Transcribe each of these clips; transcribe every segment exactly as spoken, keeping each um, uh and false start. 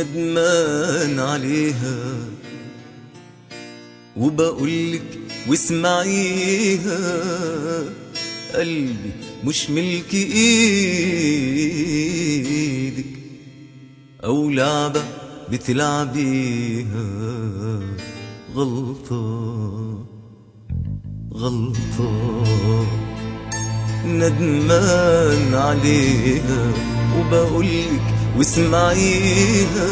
ندمان عليها وبقولك واسمعيها، قلبي مش ملك ايدك او لعبة بتلعبيها. غلطة غلطة ندمان عليها وبقولك واسمعيها،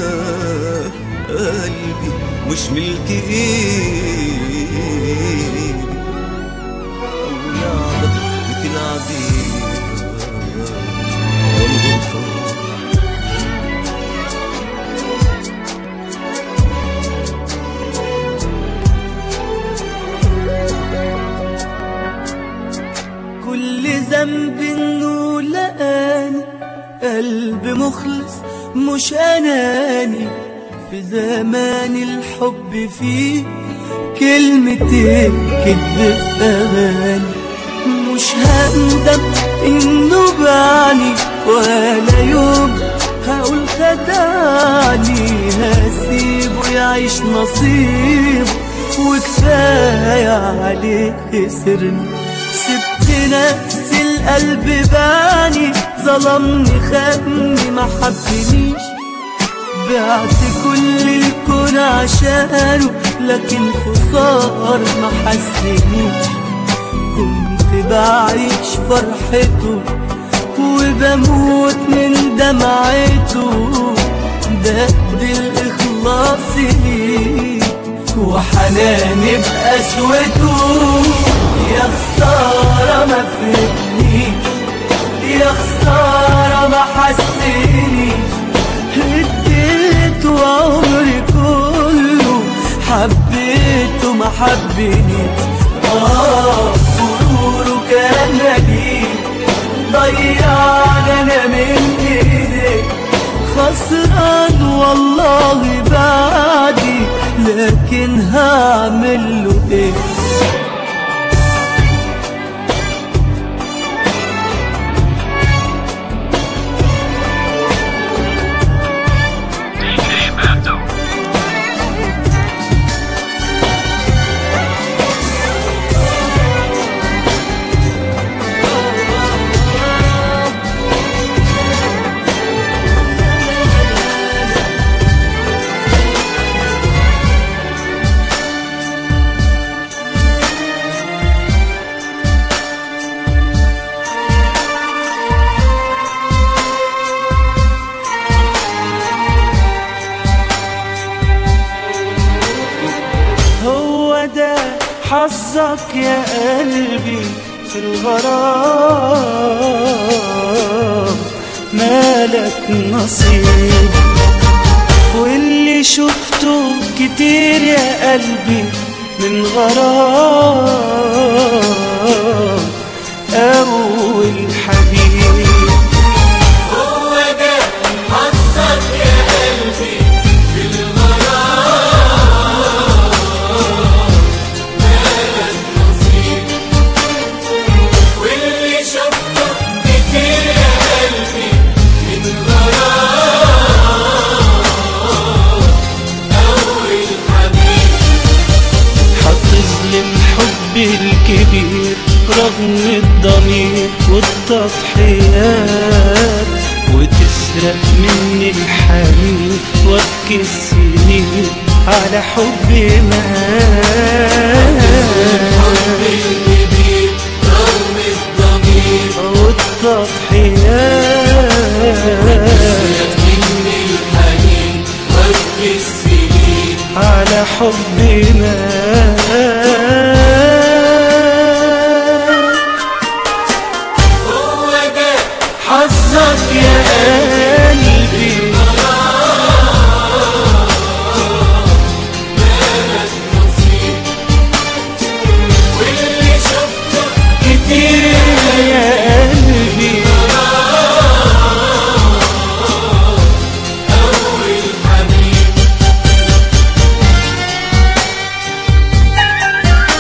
قلبي مش ملك ايدك او لعبة بتلعبيها. غلطة كل ذنب انه لقاني قلب مخلص مش اناني، في زمان الحب فيه كلمتين كدب في اغاني. مش هندم انه بعني ولا يوم هقول خدعني، هسيبه يعيش نصيبه وكفاية عليه خسرني. سبت نفسي القلب باني، ظلمني خدني ما حبنيش، بعت كل الكون عشانه لكن خسار ما حسنيش. كنت بعيش فرحته وبموت من دمعته، ده الإخلاص ليه وحناني بقسوته. يا خسارة ما فهمنيش، يا خسارة ما حسنيش، اديته عمري كله حبيته ما حبنيش. آه غروره كان مليء ضيعني أنا من إيديك، خسران والله بعدي لكن هعمله إيه؟ حظك يا قلبي في الغرام، مالك نصيب واللي شفته كتير يا قلبي من غرام أول حبيب. هو ده حظك يا قلبي في الغرام، مالك نصيب واللي شفته كتير يا قلبي من غرام أول حبيب. هتظلم حبي الكبير رغم الضمير والتضحيات، وتسرق مني الحنين وابكي السنين على حبي مات. حبي الكبير رغم الضمير والتضحيات، تسرق مني الحنين وابكي السنين على حبي مات. حظك يا قلبي مالك نصيب واللي شفته كتير يا قلبي أول حبيب.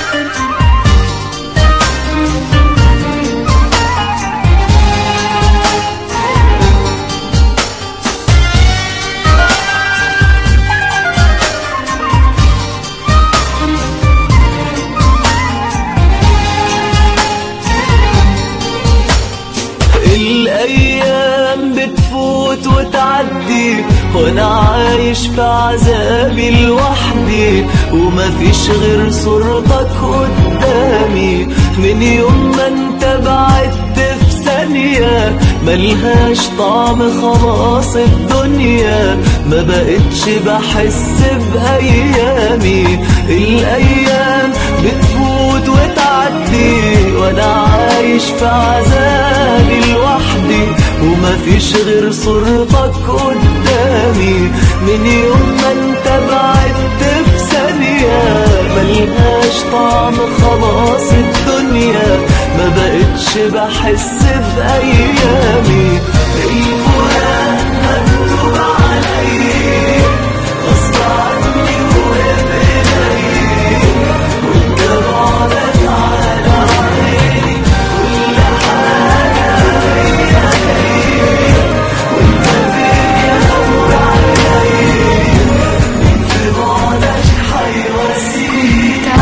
عايش في عذابي لوحدي، ومفيش غير صورتك قدامي. من يوم ما انت بعدت في ثانية ملهاش طعم خلاص الدنيا، ما بقتش بحس بأيامي. الأيام بتفوت وتعدي وانا عايش في عذابي لوحدي، ومفيش غير صورتك قدامي. من يوم ما انت بعدت في ثانية ملهاش طعم خلاص الدنيا، ما بقتش بحس بأيامي. الفراق مكتوب علي غصب عني وبإيدي، وانت بعدك على عيني كل حاجة هي هي، وانت فين يا نور عيني مين في بعدك حيواسيك. كنت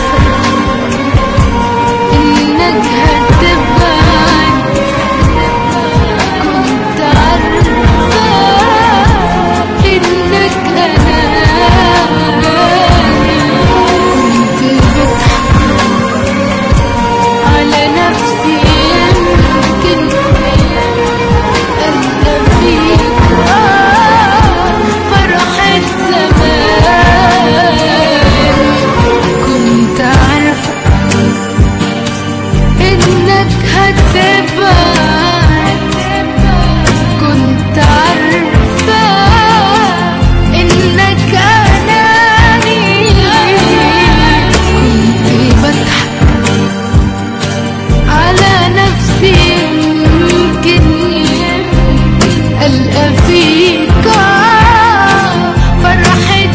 عارفة إنك هتبعد، كنت عارفة إنك أناني، كنت بضحك على نفسي يمكن ألقى فيك فرحة زمان. كنت عارفة إنك هتبعد، كنت عارفة إنك أناني، كنت بضحك على نفسي يمكن ألقى فيك فرحة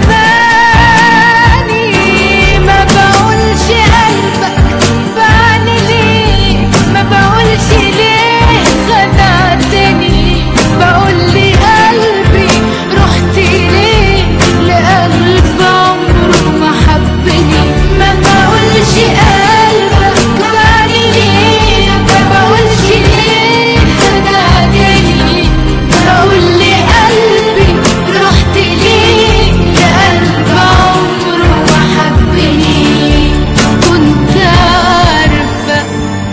زماني. ما بقولش قلبك بعني ليه، ما بقولش ليه خدعتني، بقول لي قلبي رحت ليه لقلب عمره ما حبني. ما بقولش قلبك بعني ليه، ما بقولش ليه خدعتني، بقول لي قلبي رحت ليه لقلب عمره ما حبني. كنت عارفة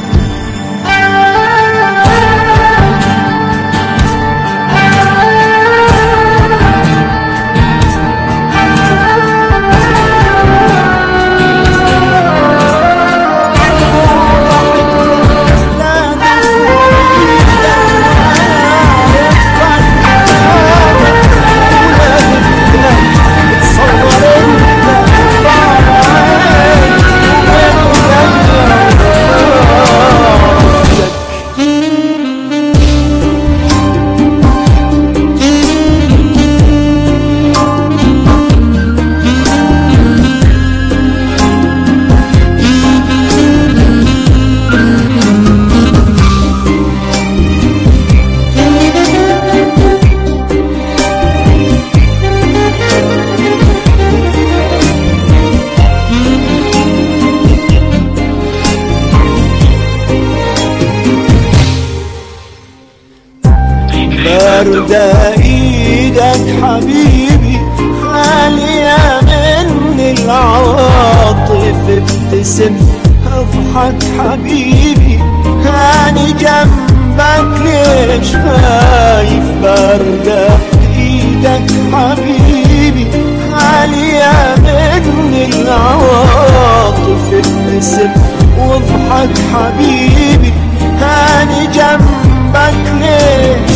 باردة ايدك حبيبي خالية من العواطف، ابتسم اضحك حبيبي هاني جنبك ليش خايف. باردة ايدك حبيبي خالية من العواطف، ابتسم واضحك حبيبي هاني جنبك ليش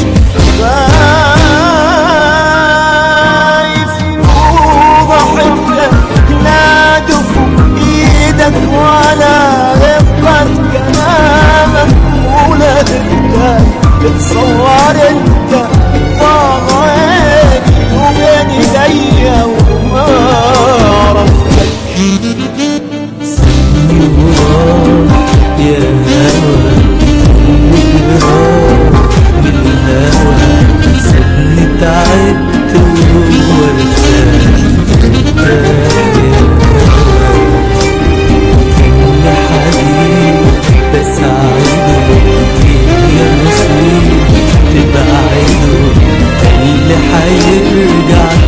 خايف. وضحكتك لا دفو ايدك ولا غبت كلامك ولا هفتك، تتصور انت ضاع عيني وبين ايديا وما عرفتك. يا هوى بالهوى بالهوى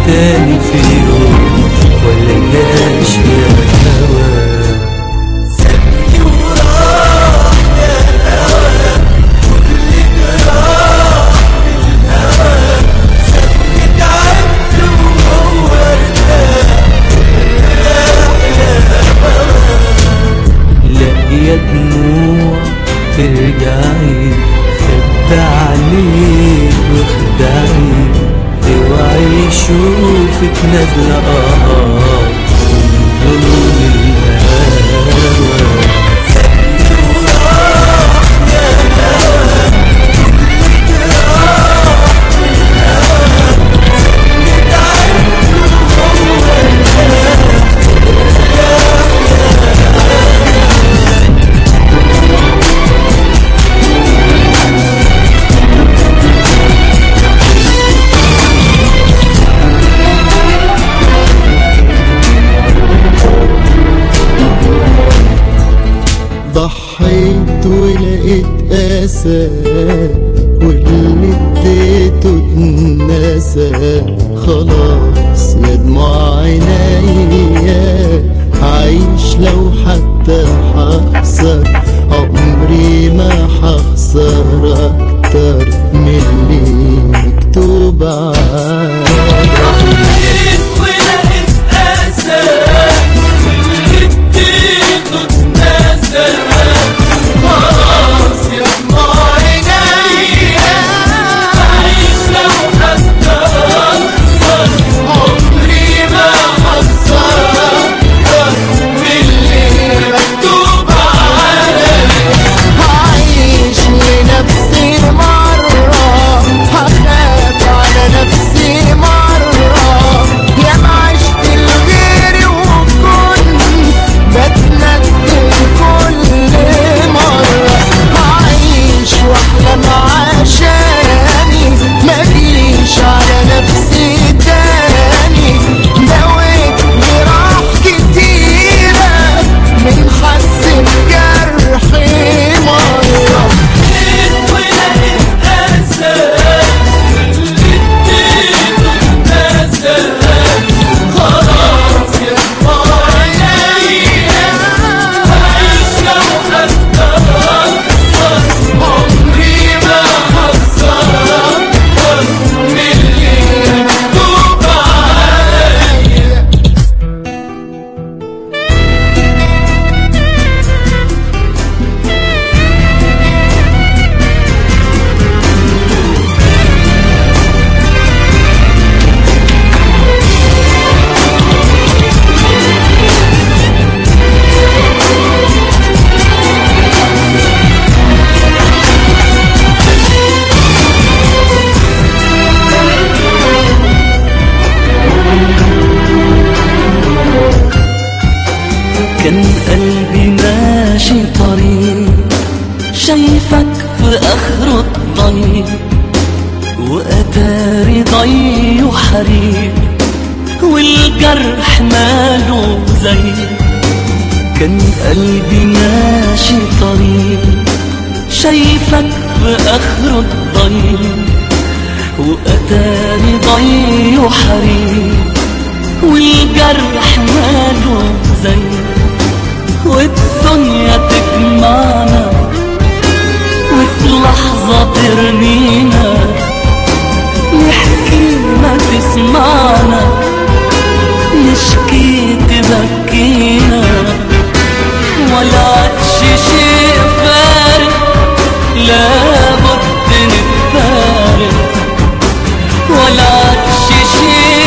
تاني في يوم ولا جاش يا هوا. سابني وراح يا هوا كل جراح الهوا، سابني تعبت وهو ارتاح يا هوا. لا يا دموع ترجعي خد عليك واخدعي، اوعي شوفك نازلة اه من ظلم الهوى. سابني وراح يا هوا كل جراح الهوى، سابني تعبت وهو ارتاح ضحيت ولقيت أسى واللي اديته اتنسى. خلاص يا دموع عينيا عايش لو حتى هخسر عمري ما هخسر أكتر من اللي مكتوب عليا. ضحيت ولقيت أسى واللي اديته اتنسى. خلاص يا دموع عينيا عايش لو حتى أخسر عمري ما هخسر أكتر من اللي مكتوب عليا. هعيش لنفسي مرة هخاف على نفسي مرة، يا ما عشت لغيري وكنت بتندم كل مرة. هعيش واحلم عشاني مجيش على نفسي تاني، دويت جراح كتيرة من حس بجرحي مرة. ضحيت ولقيت أسى واللي اديته اتنسى. خلاص يا دموع عينيا عايش لو حتى أخسر عمري ما هخسر أكتر من اللي مكتوب عليا. كان قلبي ماشي طريق شايفك في آخر الطريق، وأتاري ضي وحريق والجرح ماله زي. كان قلبي ماشي طريق شايفك في آخر الطريق، وأتاري ضي وحريق والجرح ماله زي. والدنيا تجمعنا وفي لحظة ترمينا، نحكي ما تسمعنا نشكي تبكينا. ولا عادش شيء فارق لابد نتفارق، ولا عادش شيء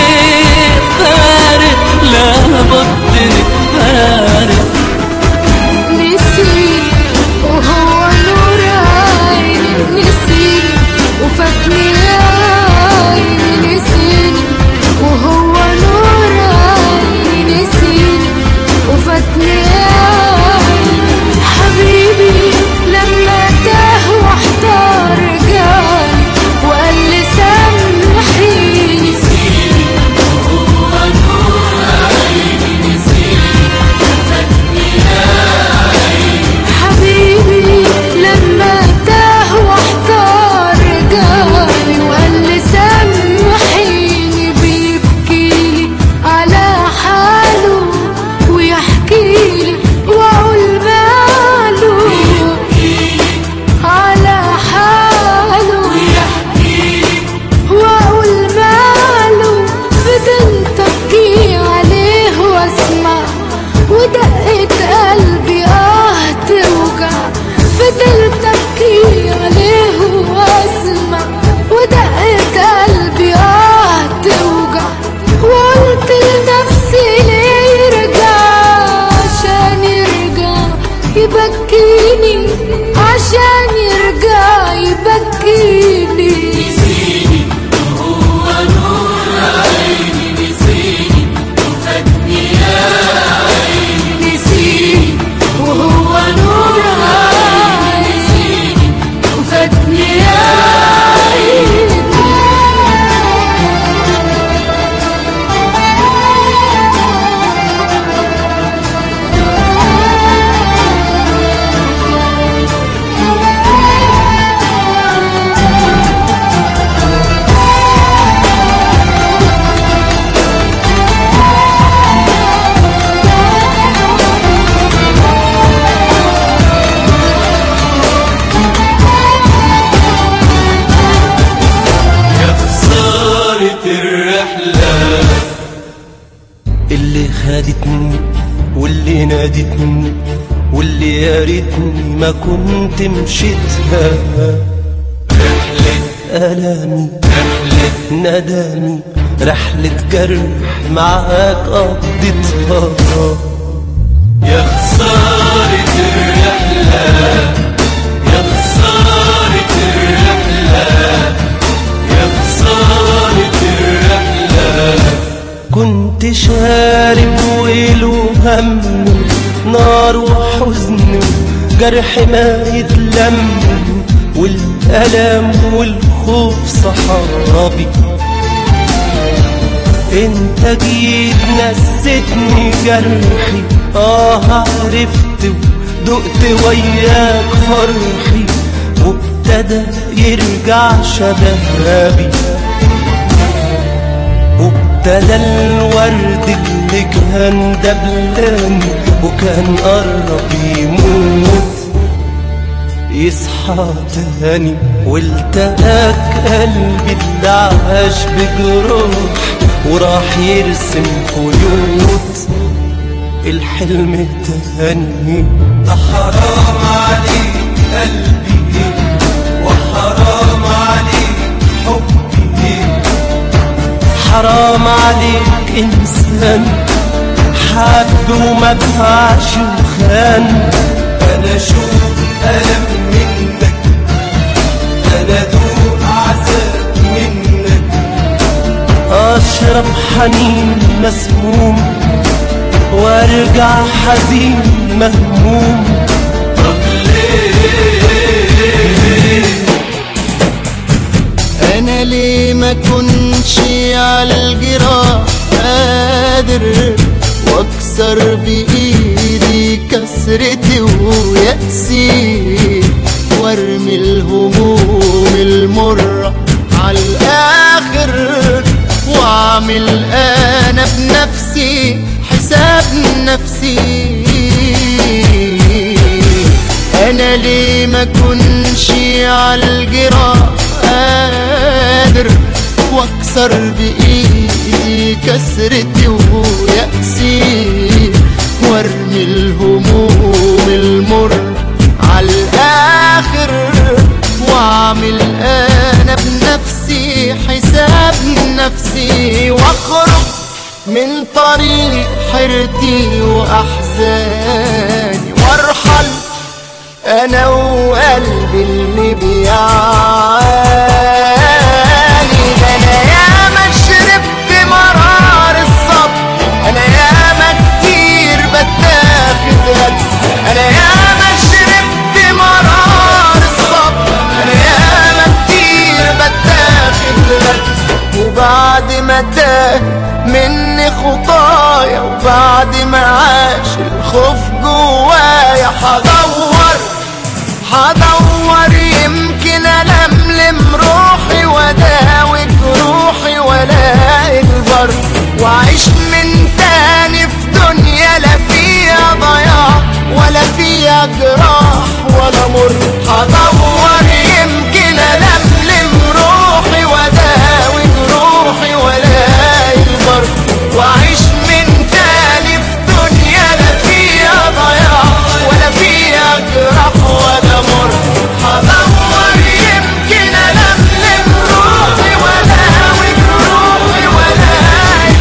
رحلة. اللي خدتني واللي نادتني واللي يا ريتني ما كنت مشيتها، رحلة ألامي رحلة ندمي رحلة جرح معاك قضيتها. يا خسارة الرحلة، يا خسارة الرحلة، يا خسارة الرحلة. كنت شارب ويل وهم نار وحزن جرح ما يتلم، والألم والخوف صحابي. انت جيت نسيتني جرحي، اه عرفت ودقت وياك فرحي، وابتدى يرجع شبابي، وابتدى الورد اللي كان دبلاني وكان قرب يموت يصحى تاني، والتقاك قلبي اللي عاش بجروح وراح يرسم خيوط الحلم تاني. ده حرام عليك قلبي وحرام عليك حبي، حرام عليك إنسان حب وما باعش وخان. أنا أشوف ألم منك، أنا أدوق عذاب منك، أشرب حنين مسموم وارجع حزين مهموم. طب ليه؟ انا ليه ما كنش على الجراح قادر واكسر بايدي كسرتي ويأسي، وارمي الهموم المرة على الاخر، واعمل انا بنفسي حساب نفسي. انا ليه ما كنش على الجراح قادر واكسر بايدي كسرتي ويأسي، وارمي الهموم المر على الاخر، واعمل انا بنفسي حساب نفسي، واخرج من طريق حيرتي واحزاني، وارحل انا وقلبي اللي بيعاني. ده انا ياما شربت مرار الصبر، انا ياما كتير بتاخد غد، انا ياما شربت مرار الصبر، انا ياما كتير بتاخد غد. وبعد ما تاه مني خطايا وبعد ما عاش الخوف جوايا، حدور حدور يمكن ألملم روحي وداوي جروحي والاقي البر، واعيش من تاني في دنيا لا فيها ضياع ولا فيها جراح ولا مر. حدور يمكن ألملم روحي وداوي جروحي والاقي البر، واعيش من تاني في دنيا لا فيها ضياع ولا فيها جراح ولا مر. حدور يمكن ألملم روحي وداوي جروحي والاقي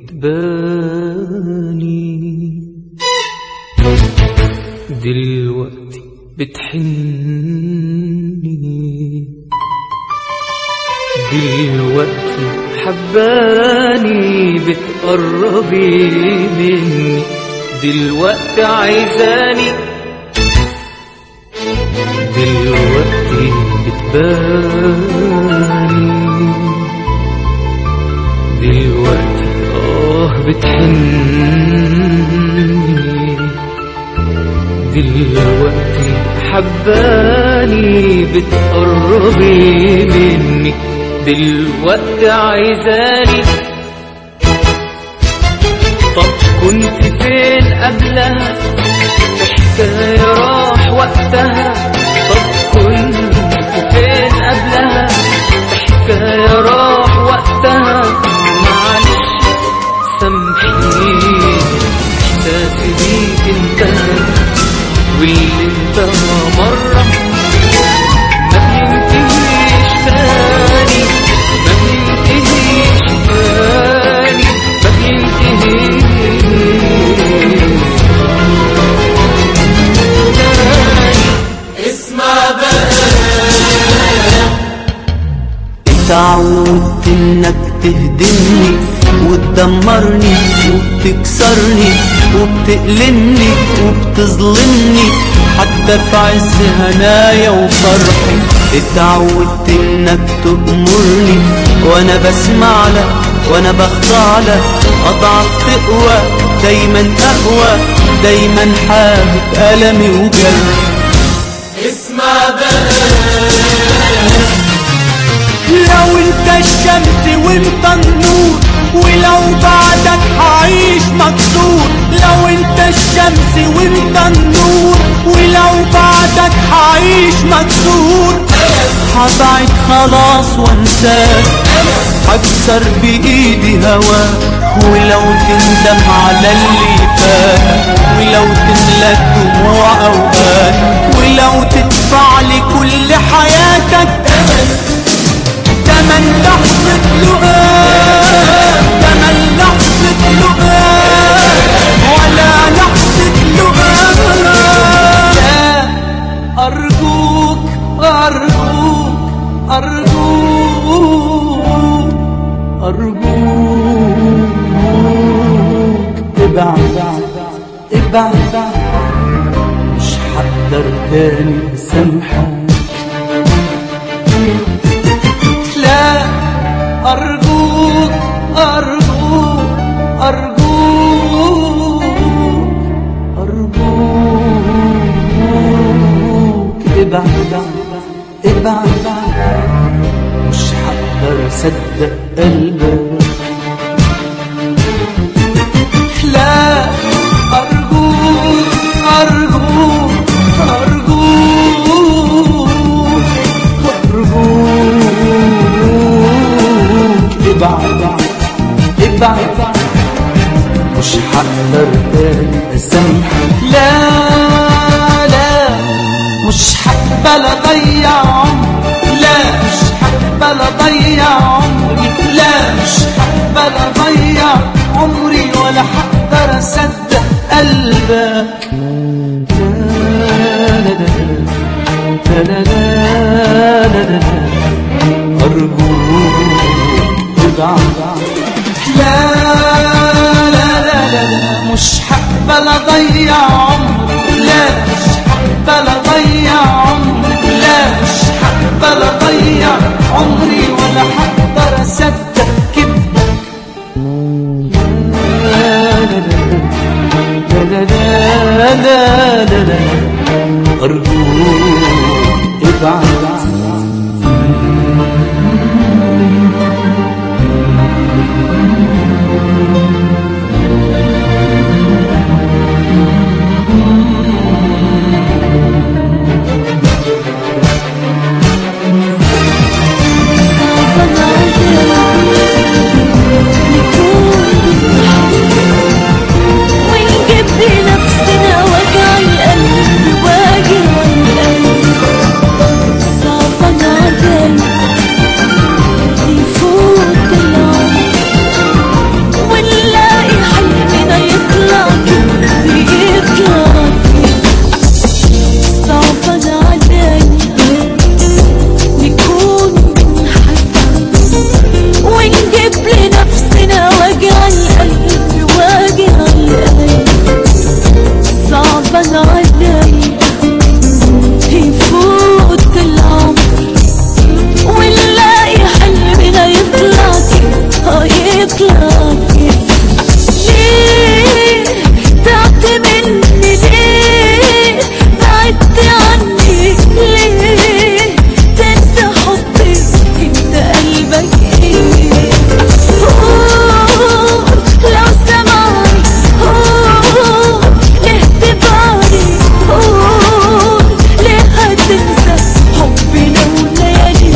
بتباني دلوقتي بتحني دلوقتي حباني بتقربي مني دلوقتي عايزاني دلوقتي بتباني دلوقتي اه بتحني دلوقتي حباني بتقربي مني دلوقتي عايزاني طب كنت فين قبلها حكاية راح وقتها طب كنت فين قبلها حكاية راح وقتها معلش سامحيني احساسي بيك انتهى واللي انتهى مرة ما بينتهيش تاني ما بينتهيش تاني ما بينتهيش اتعودت انك تهدمني وتدمرني وبتكسرني وبتقلمني وبتظلمني حتى في عز هنايا وفرحي اتعودت انك تأمرني وانا بسمع لك وانا بخضع لك اضعف تقوى دايما اقوى دايما حابب ألمي وجرحي اسمع بقى لو انت الشمس وانت النور ولو بعدك هعيش مكسور لو انت الشمس وانت النور ولو بعدك هعيش مكسور هبعد خلاص وانساك هكسر بايدي هواك ولو تندم على اللي فات ولو تملك دموع اوقات ولو تدفع لي كل حياتك تمن لحظة لقاء تمن لحظة لقاء ولا لحظة لقاء لا أرجوك أرجوك أرجوك أرجوك ابعد ابعد مش هقدر تاني أسامحك لا أرجوك أرجوك أرجوك أرجوك ابعد ابعد مش هقدر أصدق قلبك لا أرجوك أرجوك أرجوك أرجوك ابعد ابعد مش هقدر تاني اسامحك لا لا مش هقبل اضيع عمري لا مش هقبل اضيع عمري لا مش هقبل اضيع عمري ولا هقدر اصدق قلبك لا لا لا لا لا أرجوك ابعد لا لا لا لا مش هقبل اضيع عمري لا مش هقبل اضيع عمري لا مش هقبل اضيع عمري ولا هقدر اصدق كذبك لا لا لا لا لا لا لا أرجوك ابعد Thank you. معاكي. ليه تعبت مني؟ ليه بعدت عني؟ ليه تنسى حبي؟ انت قلبك ايه؟ قول لو سمعني، قول ليه تبعني، قول ليه هتنسى حبنا وليالي.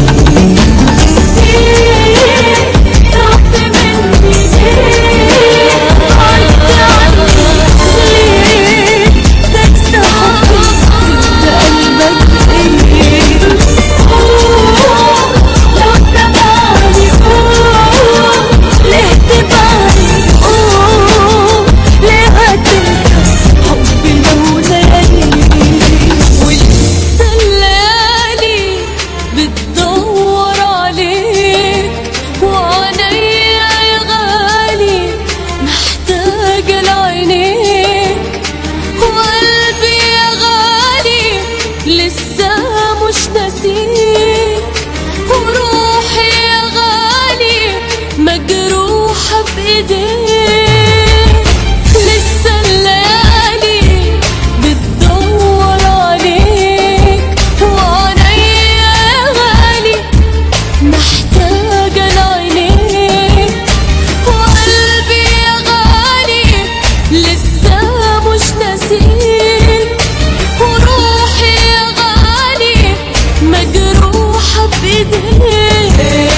تعبت مني؟ ليه بعدت عني؟ ليه تنسى حبي؟ انت قلبك ايه؟ قول لو سمعني، قول ليه تبعني، قول ليه هتنسى حبنا وليالي. ولسه الليالي بتدور عليك، وعينيا يا غالي محتاجة لعينيك، وقلبي يا غالي لسه مش ناسيك، وروحي يا غالي مجروحة بإيديك. لسه الليالي بتدور عليك، وعينيا يا غالي محتاجة لعينيك، وقلبي يا غالي لسه مش ناسيك، وروحي يا غالي مجروحة بإيديك.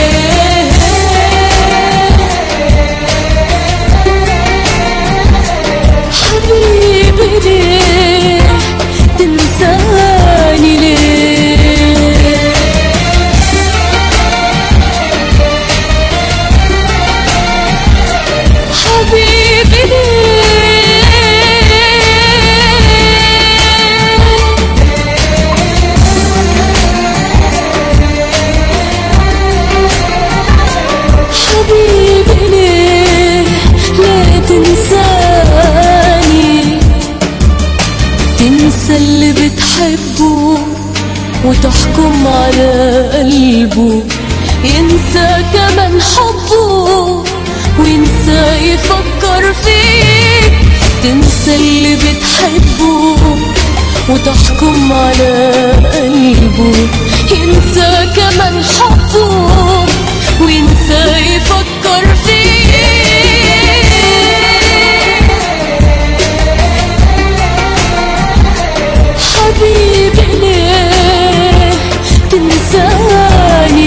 حبيبي ليه تنساني؟ ليه حبيبي حبيبي ليه ليه تنساني؟ تنسى اللي بتحبه وتحكم على قلبه، ينسى كمان حبه وينسى يفكر فيك. تنسى اللي بتحبه وتحكم على قلبه، ينسى كمان حبه وينسى يفكر فيك. حبيبي ليه تنساني؟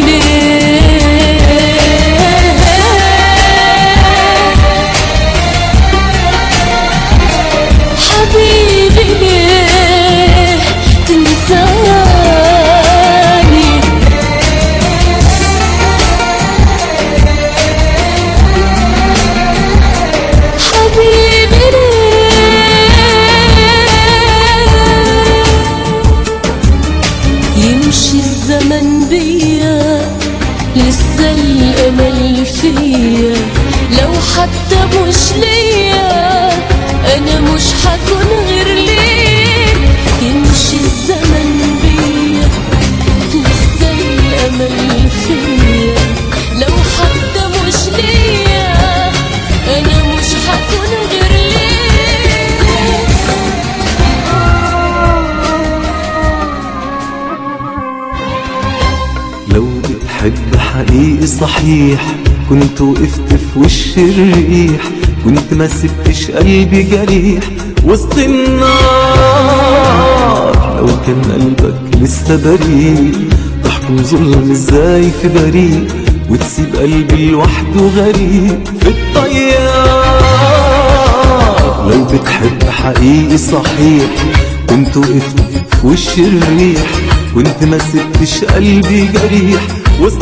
ليه حبيبي ليه تنساني؟ حبيبي ليه يمشي الزمن بيا لسه الأمل فيا، لو حتى مش ليا أنا مش هكون غير ليك. يمشي الزمن بيا لسه الأمل فيا، لو حتى مش ليا أنا مش هكون غير ليك. لو بتحب حقيقي صحيح كنت وقفت في وش الريح، كنت ما سبتش قلبي جريح وسط النار. لو كان قلبك لسه بريء تحكم ظلم ازاي في بريء، وتسيب قلبي لوحده غريب في الطيار. لو بتحب حقيقي صحيح كنت وقفت في وش الريح، كنت ما سبتش قلبي جريح وسط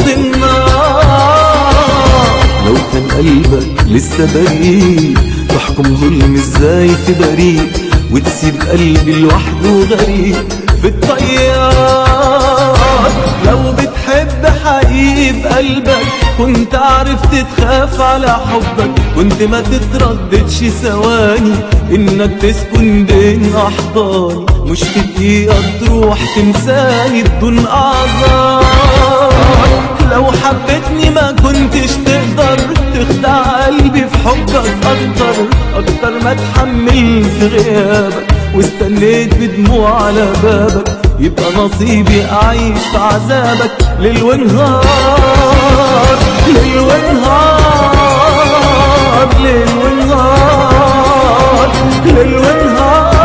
النار. لو كان قلبك لسه بريء تحكم ظلم ازاي في بريء، وتسيب قلبي لوحده غريب في الطيار. لو بتحب حقيقي بقلبك كنت عرفت تخاف على حبك، كنت ما تترددش ثواني انك تسكن بين احضاني، مش في دقيقة تروح تنساني بدون اعذار. لو حبيتني ما كنتش تقدر تخدع قلبي في حبك أكتر أكتر ما اتحملت غيابك، واستنيت بدموع على بابك، يبقى نصيبي أعيش في عذابك ليل ونهار ليل ونهار ليل ونهار ليل ونهار